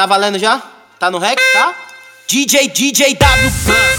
Tá valendo já? Tá no rec, tá? DJ W.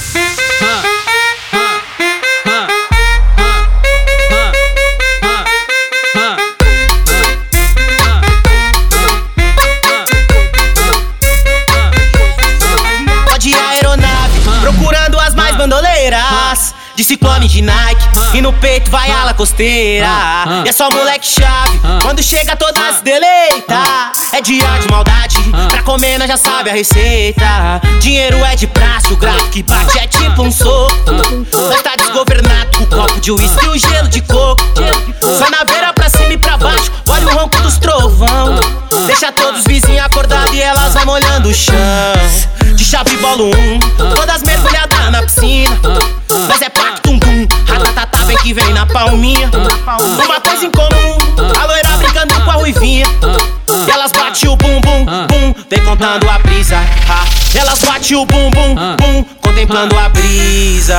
Pode aeronave, procurando as mais bandoleiras. De ciclone de Nike, e no peito vai a ala costeira. E é só moleque chave, quando chega todas se deleita. É dia de maldade, pra comer nós já sabe a receita. Dinheiro é de praça, o grafo que bate é tipo um soco. Nós tá desgovernado com o copo de uísque e o gelo de coco. Só na beira pra cima e pra baixo, olha o ronco dos trovão. Deixa todos os vizinhos acordados e elas vão molhando o chão. De chave bolo 1, todas mergulhadas na piscina. Mas é pactum-dum, ratatatá vem que vem na palminha. Uma coisa em comum, a loira brincando com a ruivinha. E elas batem o bum bum bum, vem contando a brisa. Elas batem o bum bum bum, contemplando a brisa.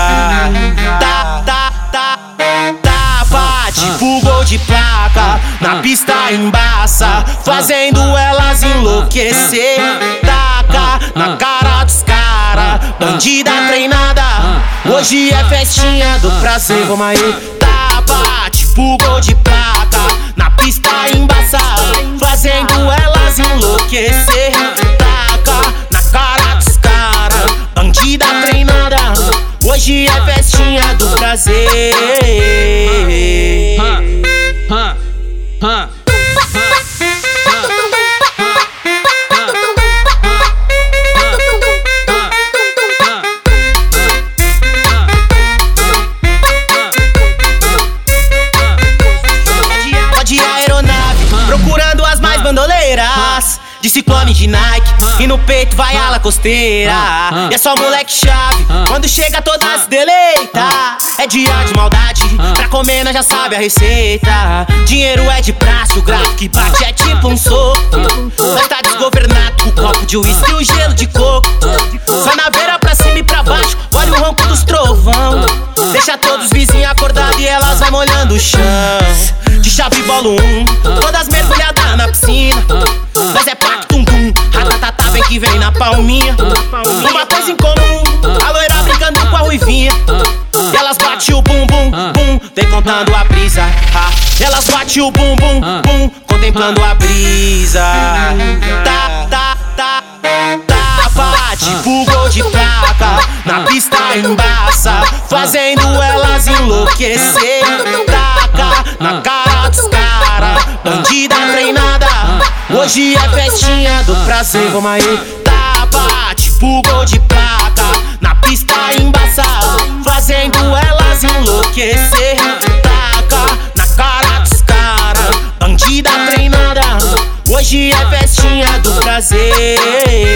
Tipo gol de placa, na pista embaça, fazendo elas enlouquecer. Taca na cara dos cara, bandida treinada. Hoje é festinha do prazer, vamos aí. Tapa, tipo gol de placa, na pista embaçada, fazendo elas enlouquecer. Taca na cara dos cara, bandida treinada. Hoje é festinha do prazer. Pode aeronave, procurando as mais bandoleiras. De ciclone de Nike, e no peito vai a ala costeira. E é só moleque chave, quando chega todas se deleita. É dia de maldade, pra comer nós já sabe a receita. Dinheiro é de praça, o grafo que bate é tipo um soco. Nós tá desgovernado com o copo de uísque e o gelo de coco. Só na beira pra cima e pra baixo, olha o ronco dos trovão. Deixa todos os vizinhos acordados e elas vão molhando o chão. De chave bolo 1, todas mergulhadas na piscina. Mas é pactum-dum, ratatatá vem que vem na palminha. Uma coisa em comum, a loira brincando com a ruivinha. E elas batem o bum bum bum, vem contando a brisa. Elas batem o bum bum bum, contemplando a brisa. Tipo gol de placa, na pista embaça, fazendo elas enlouquecer. Taca na cara dos cara, bandida treinada. Hoje é festinha do prazer, vamos aí. Tapa, tipo gol de placa, na pista embaçada, fazendo elas enlouquecer. Taca na cara dos cara, bandida treinada. Hoje é festinha do prazer.